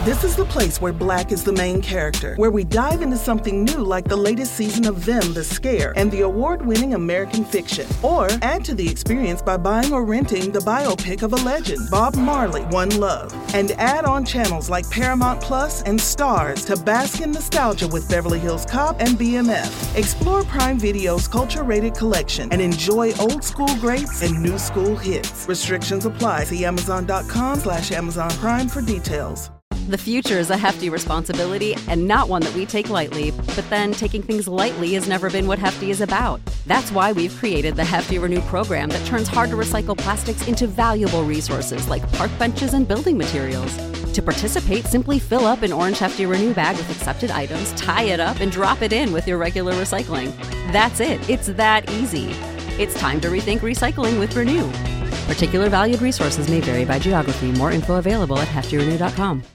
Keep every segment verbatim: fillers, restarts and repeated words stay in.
This is the place where Black is the main character, where we dive into something new like the latest season of Them, The Scare, and the award-winning American Fiction. Or add to the experience by buying or renting the biopic of a legend, Bob Marley, One Love. And add on channels like Paramount Plus and Stars to bask in nostalgia with Beverly Hills Cop and B M F. Explore Prime Video's culture-rated collection and enjoy old-school greats and new-school hits. Restrictions apply. See Amazon.com slash Amazon Prime for details. The future is a hefty responsibility and not one that we take lightly, but then taking things lightly has never been what Hefty is about. That's why we've created the Hefty Renew program that turns hard-to-recycle plastics into valuable resources like park benches and building materials. To participate, simply fill up an orange Hefty Renew bag with accepted items, tie it up, and drop it in with your regular recycling. That's it. It's that easy. It's time to rethink recycling with Renew. Particular valued resources may vary by geography. More info available at hefty renew dot com.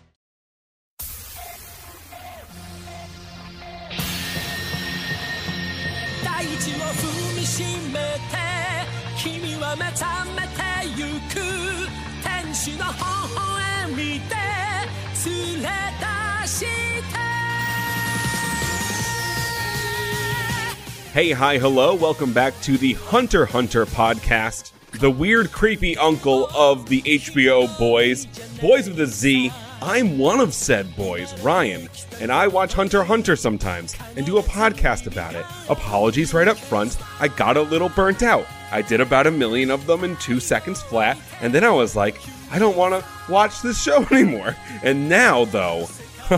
Hey, hi, hello, welcome back to the Hunter x Hunter podcast, the weird, creepy uncle of the H B O boys, Boys with a Z. I'm one of said boys, Ryan, and I watch Hunter x Hunter sometimes and do a podcast about it. Apologies right up front, I got a little burnt out. I did about a million of them in two seconds flat, and then I was like, I don't want to watch this show anymore. And now, though,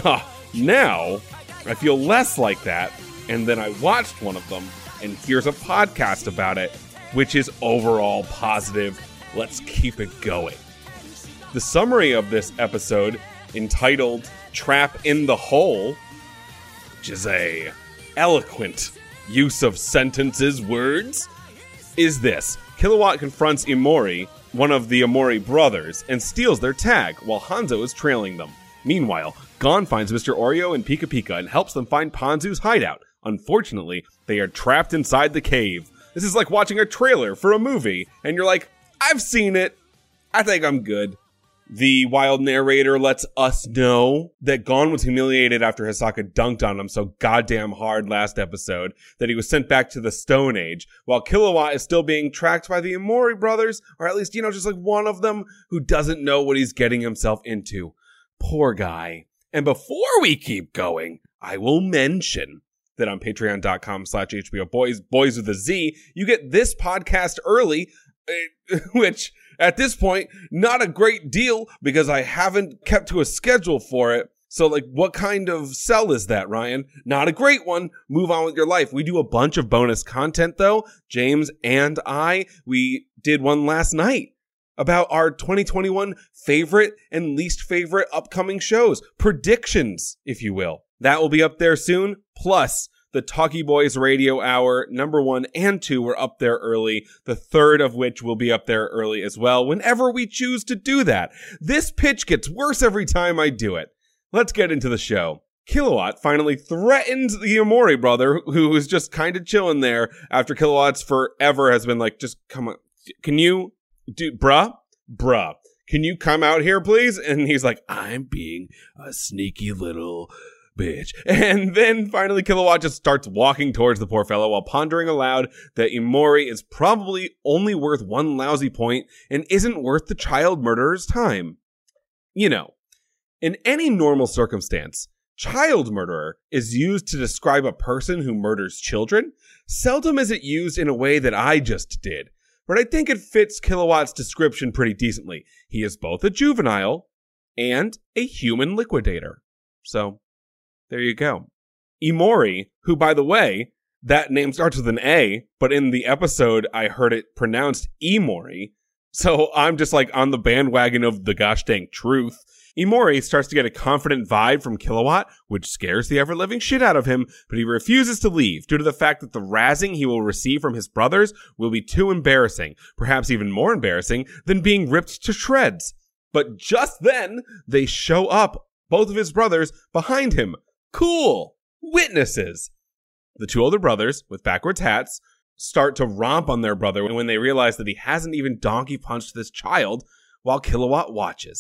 now I feel less like that. And then I watched one of them, and here's a podcast about it, which is overall positive. Let's keep it going. The summary of this episode, entitled Trap in the Hole, which is a eloquent use of sentences, words, is this. Kilowatt confronts Imori, one of the Imori brothers, and steals their tag while Hanzo is trailing them. Meanwhile, Gon finds Mister Oreo and Pika Pika and helps them find Ponzu's hideout. Unfortunately, they are trapped inside the cave. This is like watching a trailer for a movie, and you're like, I've seen it. I think I'm good. The wild narrator lets us know that Gon was humiliated after Hisaka dunked on him so goddamn hard last episode that he was sent back to the Stone Age, while Kilowatt is still being tracked by the Imori brothers, or at least, you know, just like one of them who doesn't know what he's getting himself into. Poor guy. And before we keep going, I will mention that on patreon.com slash HBO Boys, Boys with a Z, you get this podcast early, which at this point, not a great deal because I haven't kept to a schedule for it. So like, what kind of sell is that, Ryan? Not a great one. Move on with your life. We do a bunch of bonus content though. James and I, we did one last night about our twenty twenty-one favorite and least favorite upcoming shows. Predictions, if you will. That will be up there soon. Plus, the Talkie Boys Radio Hour, number one and two were up there early. The third of which will be up there early as well, whenever we choose to do that. This pitch gets worse every time I do it. Let's get into the show. Kilowatt finally threatens the Imori brother, who was just kind of chilling there after Kilowatt's forever has been like, just come on. Can you do, bruh? Bruh. Can you come out here, please? And he's like, I'm being a sneaky little bitch. And then finally Kilowatt just starts walking towards the poor fellow while pondering aloud that Imori is probably only worth one lousy point and isn't worth the child murderer's time. You know, in any normal circumstance, child murderer is used to describe a person who murders children. Seldom is it used in a way that I just did, but I think it fits Kilowatt's description pretty decently. He is both a juvenile and a human liquidator. So, there you go. Imori, who, by the way, that name starts with an A, but in the episode, I heard it pronounced Emori. So I'm just like on the bandwagon of the gosh dang truth. Imori starts to get a confident vibe from Kilowatt, which scares the ever-living shit out of him, but he refuses to leave due to the fact that the razzing he will receive from his brothers will be too embarrassing, perhaps even more embarrassing than being ripped to shreds. But just then, they show up, both of his brothers, behind him. Cool! Witnesses! The two older brothers, with backwards hats, start to romp on their brother when they realize that he hasn't even donkey punched this child while Kilowatt watches.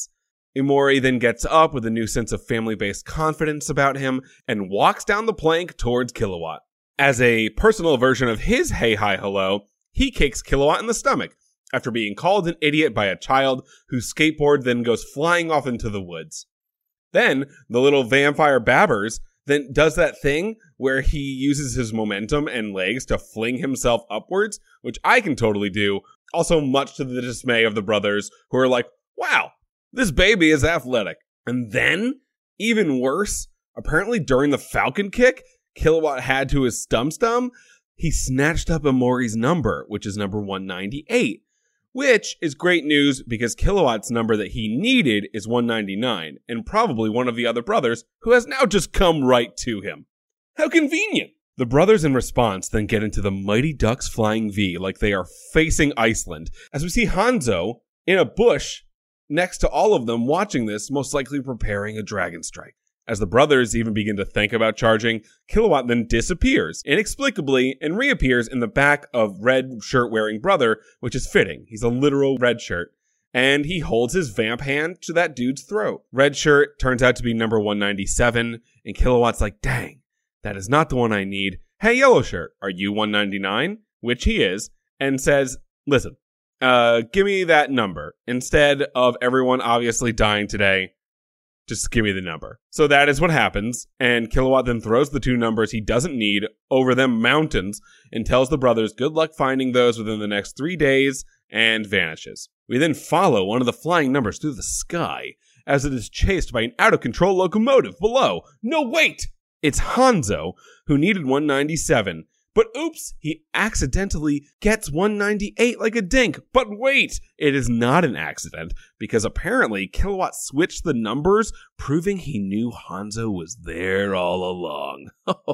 Imori then gets up with a new sense of family-based confidence about him and walks down the plank towards Kilowatt. As a personal version of his hey hi hello, he kicks Kilowatt in the stomach after being called an idiot by a child whose skateboard then goes flying off into the woods. Then the little vampire Babbers then does that thing where he uses his momentum and legs to fling himself upwards, which I can totally do, also much to the dismay of the brothers who are like, wow, this baby is athletic. And then, even worse, apparently during the Falcon kick Kilowatt had to his stum stum, he snatched up Imori's number, which is number one ninety-eight, which is great news because Kilowatt's number that he needed is one ninety-nine, and probably one of the other brothers who has now just come right to him. How convenient! The brothers in response then get into the Mighty Ducks Flying V like they are facing Iceland, as we see Hanzo in a bush next to all of them watching this, most likely preparing a dragon strike. As the brothers even begin to think about charging, Kilowatt then disappears inexplicably and reappears in the back of red shirt-wearing brother, which is fitting. He's a literal red shirt. And he holds his vamp hand to that dude's throat. Red shirt turns out to be number one ninety-seven, and Kilowatt's like, dang, that is not the one I need. Hey, yellow shirt, are you one ninety-nine? Which he is, and says, listen, uh, give me that number. Instead of everyone obviously dying today, just give me the number. So that is what happens, and Kilowatt then throws the two numbers he doesn't need over them mountains and tells the brothers good luck finding those within the next three days and vanishes. We then follow one of the flying numbers through the sky as it is chased by an out-of-control locomotive below. No, wait! It's Hanzo, who needed one ninety-seven. But oops, he accidentally gets one ninety-eight like a dink. But wait, it is not an accident, because apparently Kilowatt switched the numbers, proving he knew Hanzo was there all along.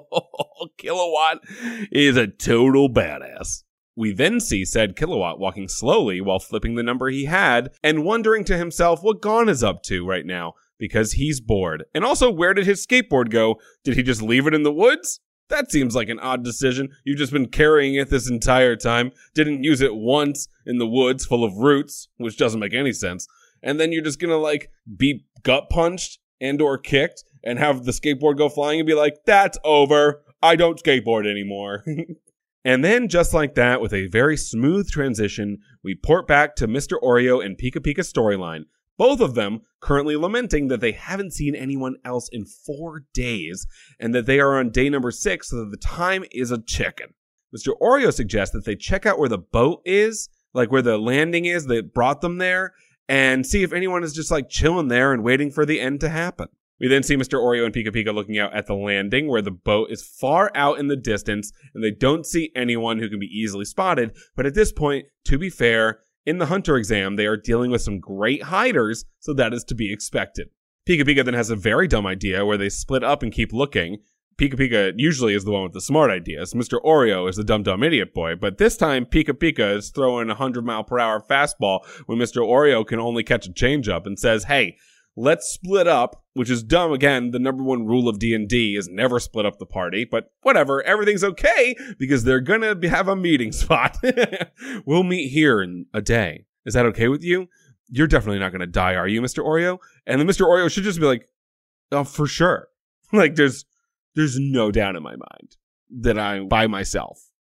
Kilowatt is a total badass. We then see said Kilowatt walking slowly while flipping the number he had, and wondering to himself what Gon is up to right now, because he's bored. And also, where did his skateboard go? Did he just leave it in the woods? That seems like an odd decision. You've just been carrying it this entire time. Didn't use it once in the woods full of roots, which doesn't make any sense. And then you're just gonna, like, be gut punched and or kicked and have the skateboard go flying and be like, that's over. I don't skateboard anymore. And then, just like that, with a very smooth transition, we port back to Mister Oreo and Pika Pika storyline. Both of them currently lamenting that they haven't seen anyone else in four days and that they are on day number six, so that the time is a chicken. Mister Oreo suggests that they check out where the boat is, like where the landing is that brought them there, and see if anyone is just like chilling there and waiting for the end to happen. We then see Mister Oreo and Pika Pika looking out at the landing where the boat is far out in the distance and they don't see anyone who can be easily spotted. But at this point, to be fair, in the Hunter exam, they are dealing with some great hiders, so that is to be expected. Pika Pika then has a very dumb idea where they split up and keep looking. Pika Pika usually is the one with the smart ideas. Mister Oreo is the dumb dumb idiot boy, but this time Pika Pika is throwing a one hundred mile per hour fastball when Mister Oreo can only catch a changeup and says, hey, let's split up, which is dumb. Again, the number one rule of D and D is never split up the party, but whatever, everything's okay because they're gonna have a meeting spot. We'll meet here in a day. Is that okay with you? You're definitely not gonna die, are you, Mister Oreo? And then Mister Oreo should just be like, oh, for sure. Like, there's there's no doubt in my mind that I, by myself,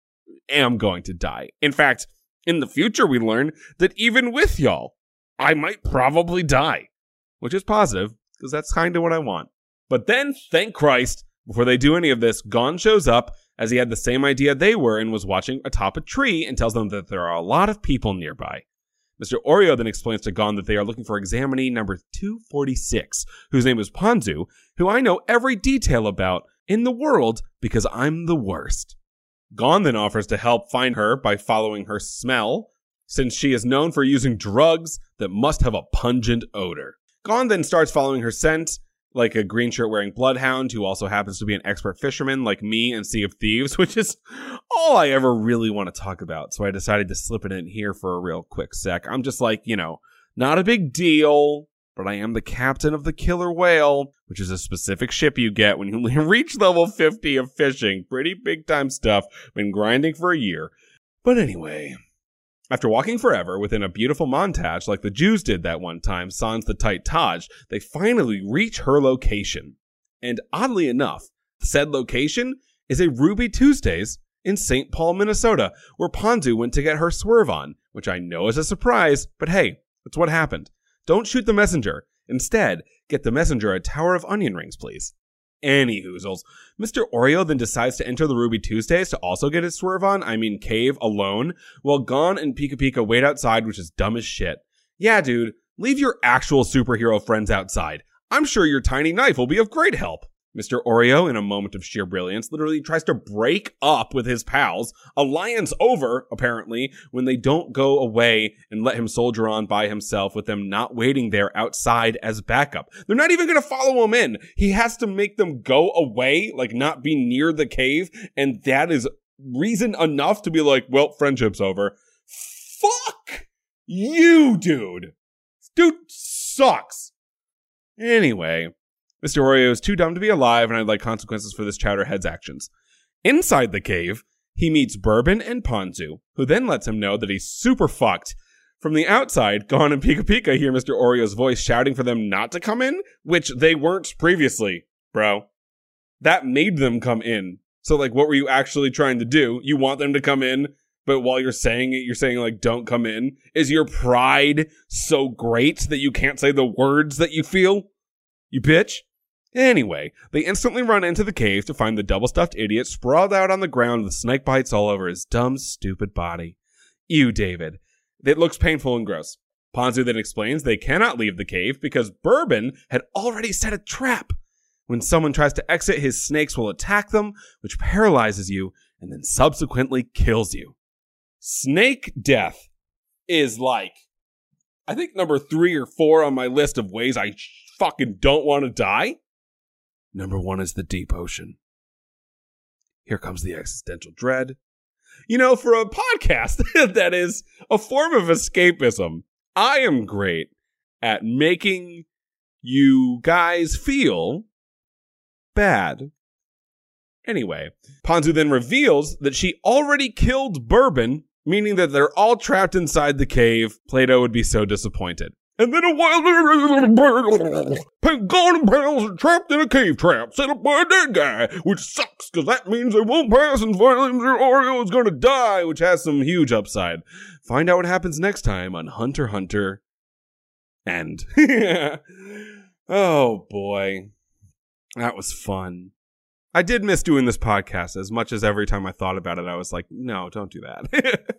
am going to die. In fact, in the future, we learn that even with y'all, I might probably die. Which is positive, because that's kind of what I want. But then, thank Christ, before they do any of this, Gon shows up, as he had the same idea they were and was watching atop a tree, and tells them that there are a lot of people nearby. Mister Oreo then explains to Gon that they are looking for examinee number two forty-six, whose name is Ponzu, who I know every detail about in the world because I'm the worst. Gon then offers to help find her by following her smell, since she is known for using drugs that must have a pungent odor. Gon then starts following her scent, like a green shirt wearing bloodhound who also happens to be an expert fisherman like me in Sea of Thieves, which is all I ever really want to talk about. So I decided to slip it in here for a real quick sec. I'm just like, you know, not a big deal, but I am the captain of the killer whale, which is a specific ship you get when you reach level fifty of fishing. Pretty big time stuff. Been grinding for a year. But anyway, After walking forever within a beautiful montage like the Jews did that one time, sans the tight Taj, they finally reach her location. And oddly enough, said location is a Ruby Tuesdays in Saint Paul, Minnesota, where Ponzu went to get her swerve on, which I know is a surprise, but hey, that's what happened. Don't shoot the messenger. Instead, get the messenger a tower of onion rings, please. Any hoozles. Mister Oreo then decides to enter the Ruby Tuesdays to also get his swerve on, I mean cave, alone, while Gon and Pika Pika wait outside, which is dumb as shit. Yeah, dude, leave your actual superhero friends outside. I'm sure your tiny knife will be of great help. Mister Oreo, in a moment of sheer brilliance, literally tries to break up with his pals, alliance over, apparently, when they don't go away and let him soldier on by himself with them not waiting there outside as backup. They're not even going to follow him in. He has to make them go away, like not be near the cave, and that is reason enough to be like, well, friendship's over. Fuck you, dude. Dude sucks. Anyway, Mister Oreo is too dumb to be alive, and I'd like consequences for this chowderhead's actions. Inside the cave, he meets Bourbon and Ponzu, who then lets him know that he's super fucked. From the outside, Gon and Pika Pika hear Mister Oreo's voice shouting for them not to come in, which they weren't previously, bro. That made them come in. So, like, what were you actually trying to do? You want them to come in, but while you're saying it, you're saying, like, don't come in? Is your pride so great that you can't say the words that you feel? You bitch? Anyway, they instantly run into the cave to find the double-stuffed idiot sprawled out on the ground with snake bites all over his dumb, stupid body. Ew, David. It looks painful and gross. Ponzu then explains they cannot leave the cave because Bourbon had already set a trap. When someone tries to exit, his snakes will attack them, which paralyzes you and then subsequently kills you. Snake death is like, I think number three or four on my list of ways I fucking don't want to die. Number one is the deep ocean. Here comes the existential dread. You know, for a podcast that is a form of escapism, I am great at making you guys feel bad. Anyway, Ponzu then reveals that she already killed Bourbon, meaning that they're all trapped inside the cave. Plato would be so disappointed. And then a while later, Gon and pals are trapped in a cave trap set up by a dead guy, which sucks because that means they won't pass and finally Mister Oreo is going to die, which has some huge upside. Find out what happens next time on Hunter x Hunter End. Oh boy, that was fun. I did miss doing this podcast as much as every time I thought about it, I was like, no, don't do that.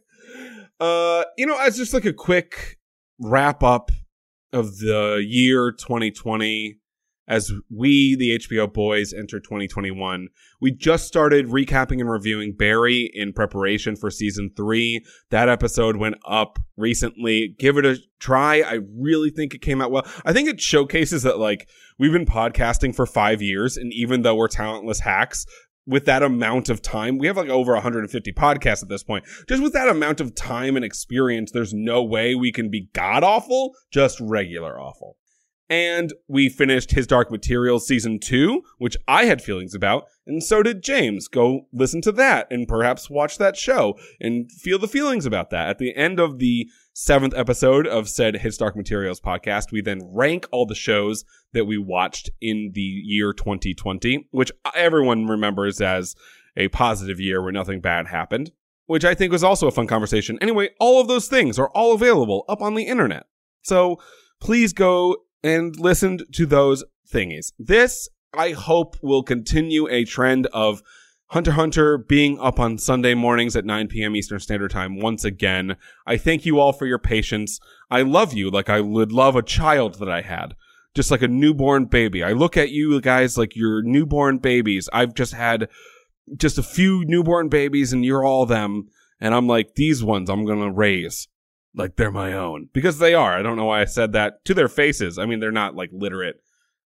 uh, you know, as just like a quick wrap up of the year twenty twenty, as we, the H B O boys, enter twenty twenty-one. We just started recapping and reviewing Barry in preparation for season three. That episode went up recently. Give it a try. I really think it came out well. I think it showcases that, like, we've been podcasting for five years, and even though we're talentless hacks, with that amount of time, we have like over one hundred fifty podcasts at this point. Just with that amount of time and experience, there's no way we can be god awful, just regular awful. And we finished His Dark Materials season two, which I had feelings about, and so did James. Go listen to that and perhaps watch that show and feel the feelings about that. At the end of the seventh episode of said His Dark Materials podcast, we then rank all the shows that we watched in the year twenty twenty, which everyone remembers as a positive year where nothing bad happened, which I think was also a fun conversation. Anyway, all of those things are all available up on the internet. So please go and listen to those thingies. This, I hope, will continue a trend of Hunter x Hunter being up on Sunday mornings at nine p.m. Eastern Standard Time once again. I thank you all for your patience. I love you like I would love a child that I had. Just like a newborn baby. I look at you guys like you're newborn babies. I've just had just a few newborn babies and you're all them. And I'm like, these ones I'm going to raise like they're my own. Because they are. I don't know why I said that to their faces. I mean, they're not like literate,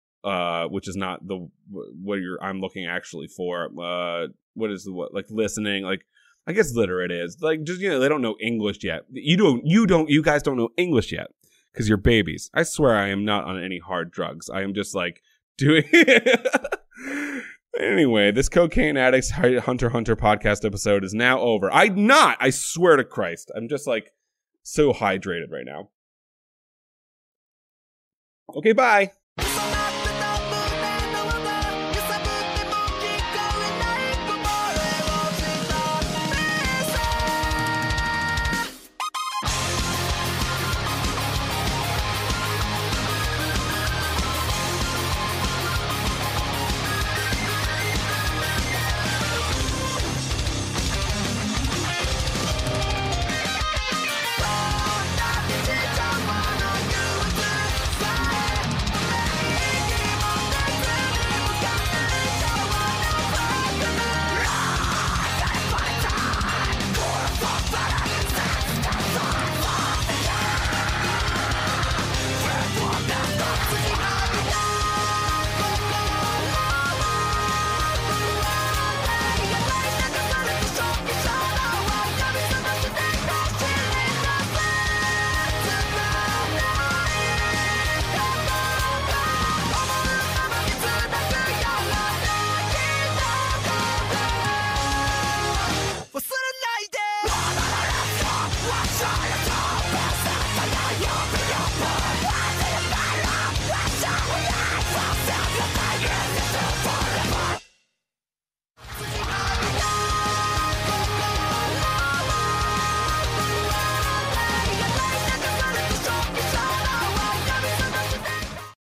uh, which is not the what you're I'm looking actually for. Uh, what is the what like listening? Like, I guess literate is like just, you know, they don't know English yet. You don't, you don't, you guys don't know English yet because you're babies. I swear I am not on any hard drugs. I am just like doing. Anyway, this Cocaine Addicts Hunter x Hunter podcast episode is now over. I'm not. I swear to Christ. I'm just like, so hydrated right now. Okay, bye.